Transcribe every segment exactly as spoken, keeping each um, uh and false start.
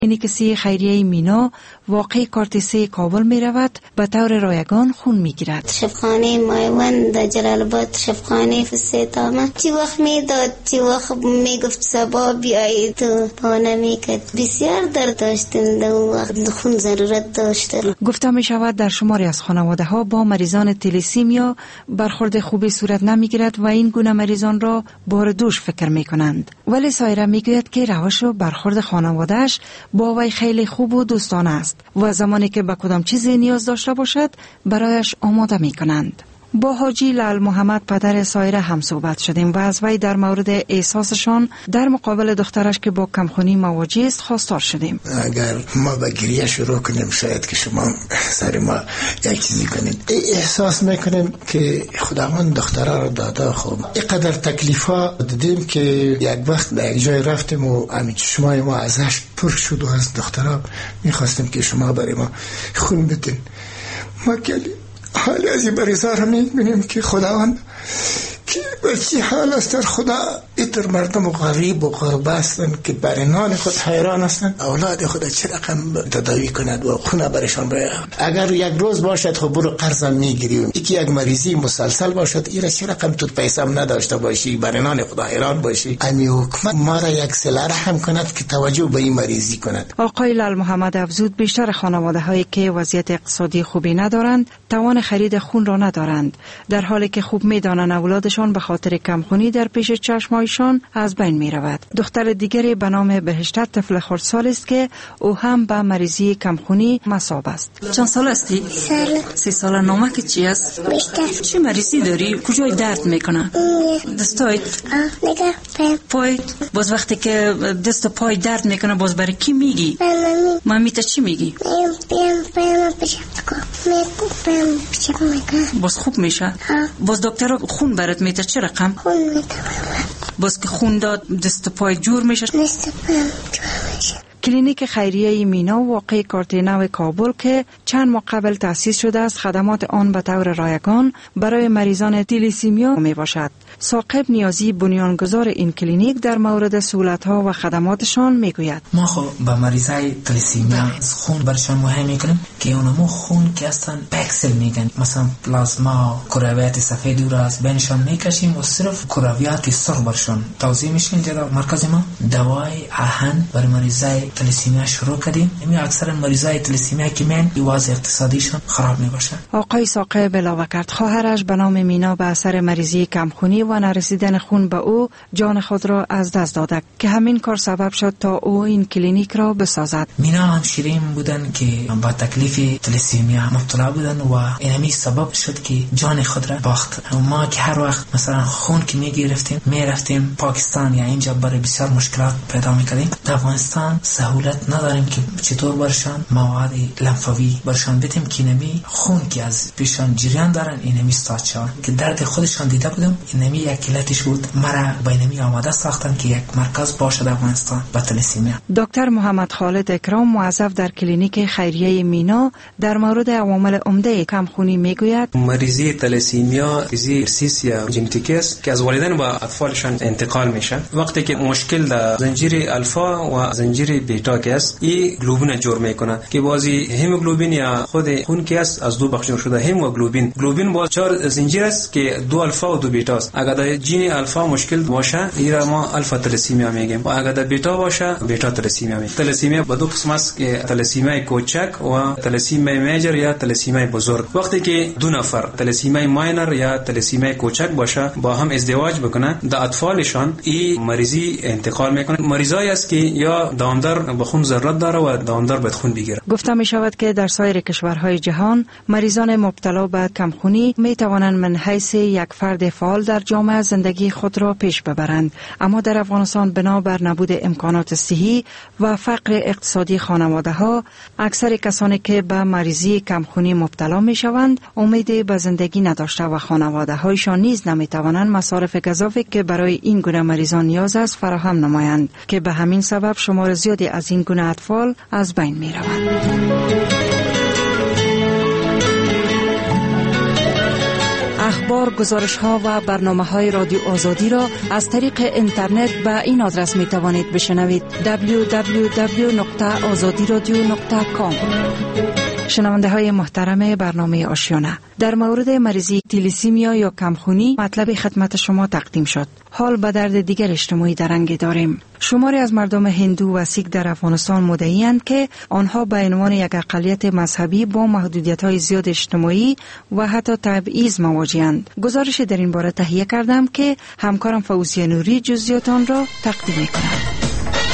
کلینیک خیریه مینا واقع کارت سه کابل می رود به طور رایگان خون می گیرد. شفاخانه مایوان در جلال آباد، شفاخانه فسیتامه چی وقت می داد چی وقت می گفت سبا بیایید تو پانه می کد. بسیار درد داشتیم در وقت خون ضرورت داشتیم. گفته می شود در شماری از خانواده ها با مریضان تلیسیمیا برخورد خوبی صورت نمی گیرد و این گونه مریضان را بار دوش فکر می کنند. ولی سایره می گوید که روش و برخورد خانوادهش با وی خیلی خوب و دوستانه است و زمانی که به کدام چیزی نیاز داشته باشد برایش آماده می کنند. با حاجی لال محمد پدر سایره هم صحبت شدیم و از وی در مورد احساسشان در مقابل دخترش که با کمخونی مواجه است خواستار شدیم. اگر ما با گریه شروع کنیم شاید که شما سر ما یک چیزی کنید. احساس میکنیم که خداوند دخترها رو داده. خوب اینقدر تکلیفا دیدیم که یک وقت در یک جای رفتیم و همین چشمای ما ازش پر شد و از دخترها میخواستیم که شما برای ما خون بدین. ما کلی حال از این مریضا رو میبینیم که خداوند که به چی حال است در خدا ایتر مردم غریب و غربه هستن که برای نان خود حیران هستن اولاد خود چه رقم تداوی کند و خونه برشان باید. اگر یک روز باشد خب برو قرضم میگیریم یکی یک مریضی مسلسل باشد ایره چه رقم تو پیسم نداشته باشی برای نان خدا حیران باشی. امی حکومت ما را یک سله رحم کند که توجه به این مریضی کند. آقای لال محمد افزود بیشتر خانواده هایی که وضعیت اقتصادی خوبی ندارند توان خرید خون را ندارند در حالی که خوب میدانند اولادشان به خاطر کمخونی در پیش چشمایشان از بین می رود. دختر دیگری به نام بهشته طفل خردسال است که او هم به مریضی کمخونی مصاب است. چند سال هستی؟ سال. سی سال. نامه که چی است؟ بیشتر. چه مریضی داری؟ کجای درد میکنه؟ دستایت؟ آه نگاه پایم. پایت؟ باز وقتی که دست و پای درد میکنه باز برای کی میگی؟ مامی. مامی تا چی میگی؟ میم پیم پیم پیشم کو. میکو پیم پیشم میکنه. باز خوب میشه؟ آه. باز دکتر خون برات میده چه رقم؟ خون میده. باز که خون داد دست پای جور میشه؟ دست پایم جور میشه. کلینیک خیریه مینا واقع کارتینو کابل که چند ماه قبل تأسیس شده است خدمات آن به طور رایگان برای مریضان تلیسیمیا می باشد. ثاقب نیازی بنیانگذار این کلینیک در مورد سهولت‌ها و خدماتشان می گوید. ما خب با مریضای تلیسیمیا خون برشان مهم میکنیم که اونمو خون که اصلا پکسل میگن مثلا پلازما کرویات سفید رو از بینشان میکشیم و صرف کرویات سرخ برشان توزیع میشن. در مرکز ما دوای آهن برای مریضای تلیسیمیا شروع کردیم. همین اکثر مریضای تلیسیمیا که من وضع اقتصادیشون خراب میباشه. آقای ثاقب علاوه کرد خواهرش به نام مینا به اثر مریضی کمخونی و نرسیدن خون به او جان خود را از دست داده که همین کار سبب شد تا او این کلینیک را بسازد. مینا همشیرین بودن که با تکلیف تلیسیمیا مبتلا بودن و اینمی سبب شد که جان خود را باخت. ما که هر وقت مثلا خون که میگرفتیم میرفتیم پاکستان یا اینجا برای بسیار مشکلات پیدا میکردیم. در افغانستان سهولت نداریم که چطور برشان مواد لمفاوی برشان بدیم که نمی خون که از پیشان جریان دارن اینمی استاد شون که درد خودشان دیده بودم. اینمی یک علتش بود. مرا با اینمی آماده ساختن که یک مرکز باشه در افغانستان با تلیسیمیا. دکتر محمد خالد اکرام موظف در کلینیک خیریه مینا در مورد عوامل عمده کمخونی میگوید. مریضی تلیسیمیا مریضی ارثی یا ژنتیکی است که از والدین و اطفالشان انتقال میشه. وقتی که مشکل در زنجیره الفا و زنجیره بیتا که است این گلوبین جور میکنه که بازی هموگلوبین یا خود خون که است از دو بخش شده هموگلوبین. گلوبین باز چهار زنجیر است که دو الفا و دو بیتا است. اگر در ژن الفا مشکل باشه ایرا ما الفا تلیسیمیا میگیم و اگر در بیتا باشه بیتا تلیسیمیا میگیم. تلیسیمیا به دو قسم است که تلیسیمیای کوچک و تلیسیمیای میجر یا تلیسیمیای بزرگ. وقتی که دو نفر تلیسیمیای ماینر یا تلیسیمیای کوچک باشه با هم ازدواج بکنن در اطفالشان این مریضی انتقال میکنه. مریضایی است که یا دامدار به خون ضرورت داره و دامدار باید خون بگیره. گفته می شود که در سایر کشورهای جهان مریضان مبتلا به کمخونی می توانند من حیث یک فرد فعال در جامعه زندگی خود را پیش ببرند، اما در افغانستان بنابر نبود امکانات صحی و فقر اقتصادی خانواده ها اکثر کسانی که به مریضی کمخونی مبتلا می شوند امید به زندگی نداشته و خانواده هایشان نیز نمی توانند مصارف گزافی که برای این گونه مریضان نیاز است فراهم نمایند که به همین سبب شمار زیادی از این گونه اطفال از بین می روند. اخبار، گزارش ها و برنامه های رادیو آزادی را از طریق اینترنت به این آدرس می توانید بشنوید: دبلیو دبلیو دبلیو دات نقطه آزادی رادیو نقطه کام. شنونده های محترم برنامه آشیانه، در مورد مریضی تلیسیمیا یا کمخونی مطلب خدمت شما تقدیم شد. حال به درد دیگر اجتماعی درنگ داریم. شماری از مردم هندو و سیک در افغانستان مدعی‌اند که آنها به عنوان یک اقلیت مذهبی با محدودیت‌های زیاد اجتماعی و حتی تبعیض مواجه‌اند. گزارش در این باره تهیه کردم که همکارم فوزیه نوری جزئیات آن را تقدیم می‌کند.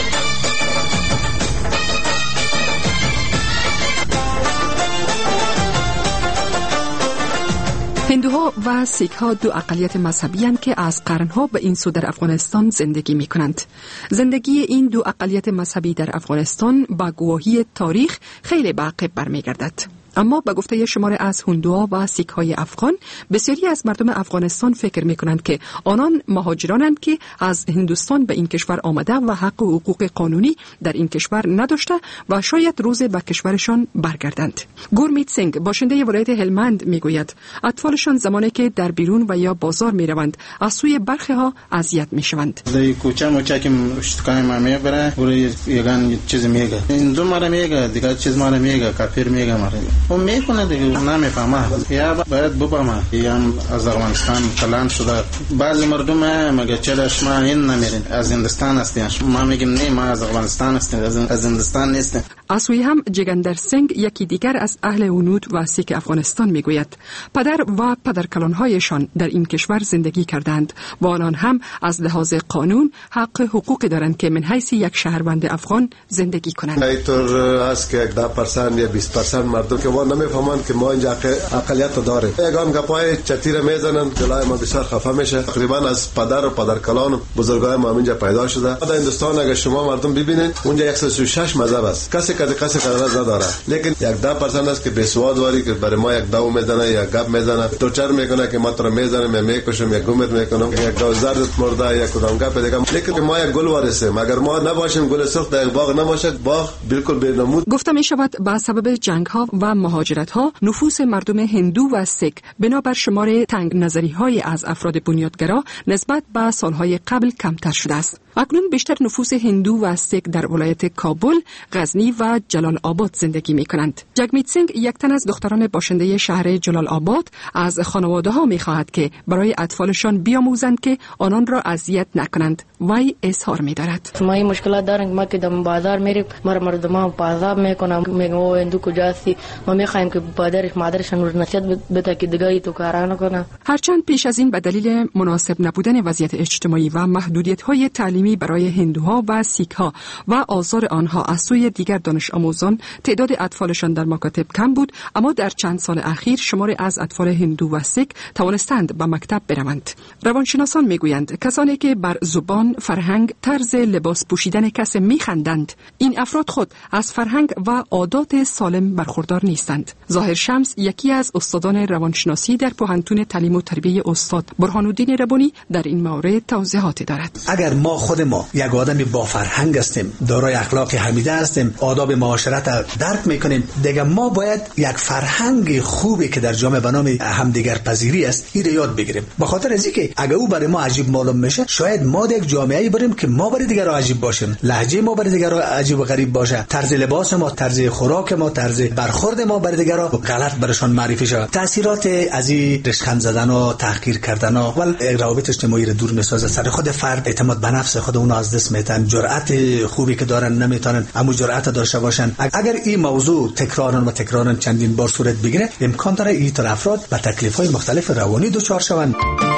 هندوها و سیک ها دو اقلیت مذهبی هستند که از قرنها به این سو در افغانستان زندگی می کنند. زندگی این دو اقلیت مذهبی در افغانستان با گواهی تاریخ خیلی به عقب برمی گردد. اما به گفته شمار از هندوها و سیک های افغان، بسیاری از مردم افغانستان فکر می کنند که آنان مهاجرانند که از هندوستان به این کشور آمده و حق و حقوق قانونی در این کشور نداشته و شاید روز به کشورشان برگردند. گورمیت سینگ باشنده ولایت هلمند می گوید اطفالشان زمانی که در بیرون و یا بازار می روند از سوی برخی ها اذیت می شوند. در کوچه موچه که اشتکای ما می بره ولی یگان چیز میگه این دو ماره میگه دیگه چیز ماره میگه کافر میگه ماره اون میکنه دیگه نمیفهمه یا باید بفهمه یا از افغانستان کلان شده. بعضی مردم میگه چرا شما این نمیرین از هندوستان هستین؟ ما میگیم نه ما از افغانستان هستیم از هندوستان نیستیم. از سوی هم جگندر سنگ یکی دیگر از اهل هنود و سیک افغانستان میگوید پدر و پدرکلانهایشان در این کشور زندگی کردند و آنان هم از لحاظ قانون حق حقوقی دارند که من حیث یک شهروند افغان زندگی کنند. اینطور است که ده درصد یا بیست درصد مردم که ما نمیفهمند که ما اینجا اقلیت داریم. یگان گپای چتیره میزنن جلوی ما بسیار خفه میشه. تقریبا از پدر و پدرکلان و بزرگای ما اینجا پیدا شده. در هندوستان اگه شما مردم ببینید اونجا صد و سی و شش مذهب است. کسی کسی کسی قرار نداره، لیکن یک ده درصد است که بسواد واری که برای ما یک داو میزنه یا گپ میزنه تو چر میکنه که ما تو میزنه می میکشم یا گمت میکنم یک دو زرد مرده یا کدام گپ دیگه، لیکن ما یک گل وارثیم. اگر ما نباشیم گل سرخ در باغ نباشد باغ بالکل بی‌نمود. گفته می شود به سبب جنگ ها و مهاجرت ها نفوس مردم هندو و سیک بنابر شمار تنگ نظری های از افراد بنیادگرا نسبت به سالهای قبل کمتر شده است. اکنون بیشتر نفوس هندو و سیک در ولایت کابل، غزنی و جلال آباد زندگی می کنند. جگمیت سینگ یک تن از دختران باشنده شهر جلال آباد از خانواده ها می خواهد که برای اطفالشان بیاموزند که آنان را اذیت نکنند. وی اظهار می دارد ما این مشکلات داریم، ما که در بازار میریم مر مردم ها پازاب میکنم میگم او هندو کجاستی، ما میخوایم که پدرش مادرشان رو نصیحت بده که دیگه تو کارا نکنه. هرچند پیش از این به دلیل مناسب نبودن وضعیت اجتماعی و محدودیت های تعلیمی برای هندوها و سیک ها و آزار آنها از سوی دیگر دانش آموزان تعداد اطفالشان در مکاتب کم بود، اما در چند سال اخیر شماری از اطفال هندو و سیک توانستند به مکتب بروند. روانشناسان میگویند کسانی که بر زبان، فرهنگ، طرز لباس پوشیدن کسی میخندند، این افراد خود از فرهنگ و عادات سالم برخوردار نیستند. ظاهر شمس یکی از استادان روانشناسی در پوهنتون تعلیم و تربیه استاد برهان‌الدین ربانی در این مورد توضیحات دارد. اگر ما خود ما یک آدمی با فرهنگ هستیم، دارای اخلاق حمیده هستیم، آداب معاشرت درک میکنیم، دیگه ما باید یک فرهنگ خوبی که در جامعه به نام همدیگر پذیری است این یاد بگیریم. به خاطر از اینکه اگر او برای ما عجیب معلوم میشه، شاید ما یک جامعه‌ای بریم که ما برای دیگر عجیب باشیم، لهجه ما برای دیگر عجیب و غریب باشه، طرز لباس ما، طرز خوراک ما، طرز برخورد ما برای دیگر غلط برشان معرفی شود. تاثیرات از این رشخند زدن و تحقیر کردن و روابط اجتماعی رو دور میسازه. سر خود فرد اعتماد به نفس خود اون از دست میتن، جرأت خوبی که دارن نمیتونن اما جرأت داشته باشن. اگر این موضوع تکرارن و تکرارن چندین بار صورت بگیره، امکان داره این طرف افراد به تکلیف‌های مختلف روانی دچار شوند.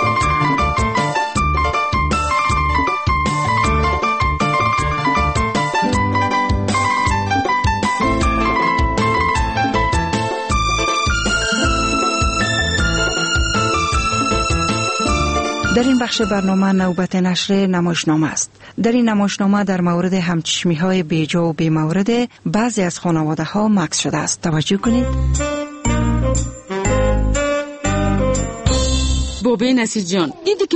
در این بخش برنامه نوبت نشر نمایشنامه است. در این نمایشنامه در مورد همچشمی های بیجا و بی مورد بعضی از خانواده ها مکث شده است. توجه کنید. بابی نصیر جان، دیدی که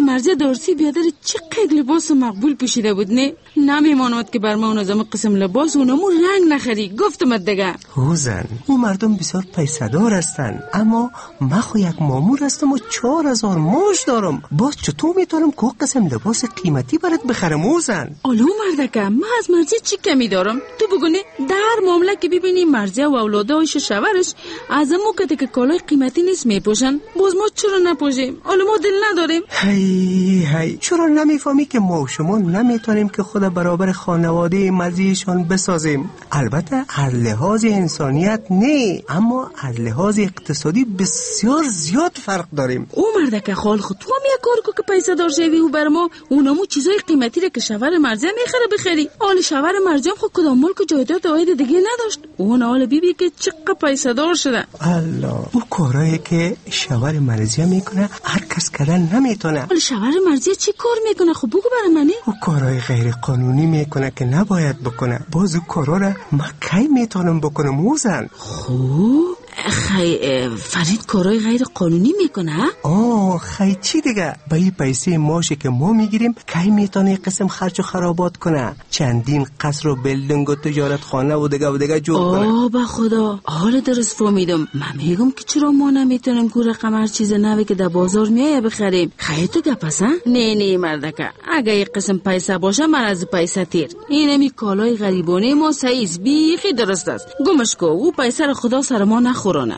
مرزی دارسی بیادر چقدر لباس مقبول پوشیده بود نه نمیماند که بر ما اون از همه قسم لباس اونمو رنگ نخری. گفتمت دیگه هوزن او مردم بسیار پیسدار هستن، اما من خو یک مامور هستم و چهار هزار ماش دارم. باز چطور میتونم که قسم لباس قیمتی برات بخرم هوزن؟ آلو مردکه من از مرزی چی کمی دارم؟ تو بگونه در معامله که ببینی مرزی و اولادایش شوهرش از همو کده که کالای قیمتی نیست میپوشن، باز ما چرا نپوشیم؟ آلو ما دل نداریم؟ هی هی چرا نمیفهمی که ما و شما نمیتونیم که خود برابر خانواده مزیشان بسازیم؟ البته از لحاظ انسانیت نه، اما از لحاظ اقتصادی بسیار زیاد فرق داریم. او مردکه خال خود تو هم یک کار کو که پیسه دار شوی و بر ما اونمو چیزای قیمتی را که شوهر مرزی میخره بخری. آل شوهر مرزی هم خود کدام ملک و جایداد آید دیگه نداشت. اون آل بیبی که چقدر پیسه دار شده. الله او کارایی که شوهر مرزی میکنه هر کس کردن نمیتونه. آل شوهر مرزی چی کار میکنه؟ خب بگو برای منی. او کارهای غیر قانونی میکنه که نباید بکنه. باز او کارا را من کی میتونم بکنم موزن؟ خوب خی فرید کارهای غیر قانونی میکنه؟ آه خی چی دیگه؟ با این پیسه ماشی که ما میگیریم کی میتونه قسم خرج و خرابات کنه؟ چندین قصر و بلدنگ و تجارت خانه و دیگه و دیگه جور کنه. آه با خدا حال درست فهمیدم. من میگم که چرا ما نمیتونیم که رقم هر چیز نوی که در بازار میایه بخریم؟ خیلی تو گپس ها؟ نه نه مردکه اگه یک قسم پیسه باشه من از پیسه تیر. اینمی کالای غریبانه ما سعیز بیخی درست است. گمش کو او پیسه رو خدا سر ما نخورانه.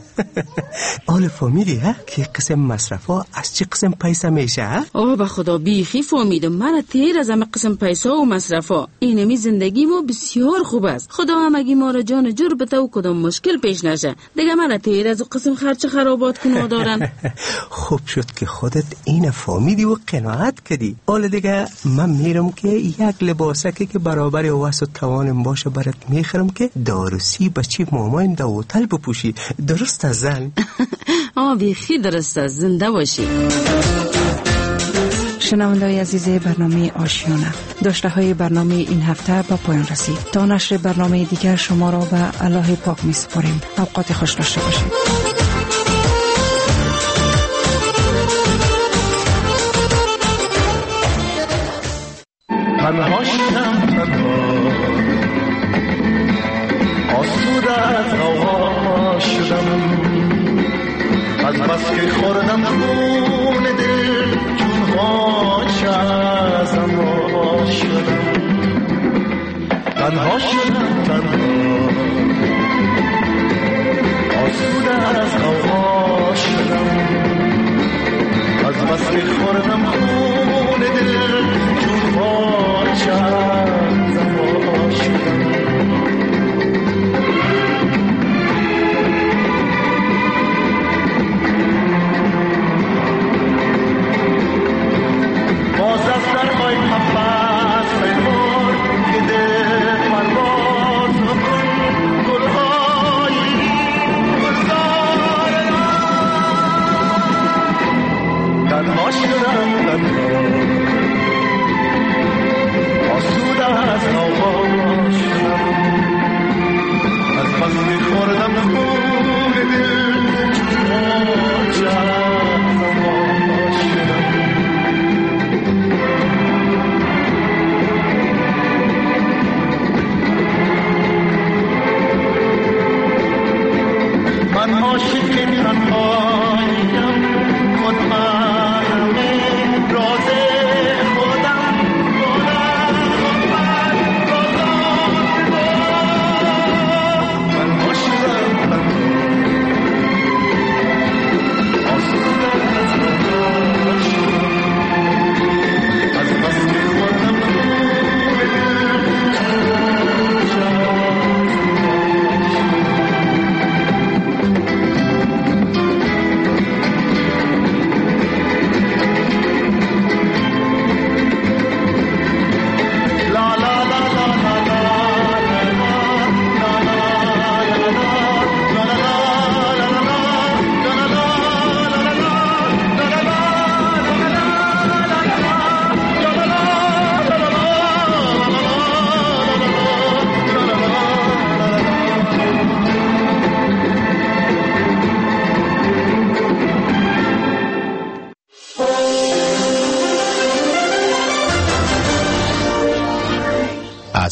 آل فهمیدی ها که قسم مصرفا از چه قسم پیسه میشه ها؟ آه به خدا بیخی فهمیدم. من تیر از همه قسم پیسه و مصرفا. اینمی زندگی ما بسیار خوب است. خدا همگی ما را جان جور بده و کدام مشکل پیش نشه. دیگه من تیر از قسم خرچ خرابات کنو دارن. خوب شد که خودت این فهمیدی و قناعت کردی. آل دیگه من میرم که یک لباسه که برابر واسه توانم باشه برات میخرم که دارسی بچی مامایم در هتل بپوشی. درست است زن؟ آه بیخی درست است. زنده باشی. شنونده‌های عزیز برنامه آشیانه، داشته های برنامه این هفته با پایان رسید. تا نشر برنامه دیگر شما را به الله پاک می سپاریم. اوقات خوش داشته باشید. تنها شدم تنها آسوده از غوغا شدم، از بس که خوردم خون دل جونها چه ازم وا شدم. تنها شدم تنها آسوده از غوغا شدم، از بس که خوردم خون دل جونها چه ازم وا شدم. باز از درهای محبت پیمار که ده پرواز کن گلهای گلزار من. تنها شدم تنها آسوده از غوغا شدم، از بس که خوردم خون دل جونها چه ازم وا شدم. من عاشق تنهاییم، مطمئنم راز خودم کنم من بازم. من عاشقم تنها آسوده از غوغا شدم، از بس که خودم خون دل جونها چه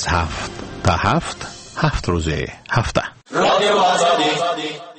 از هفت تا هفت هفت روز هفته. رادیو آزادی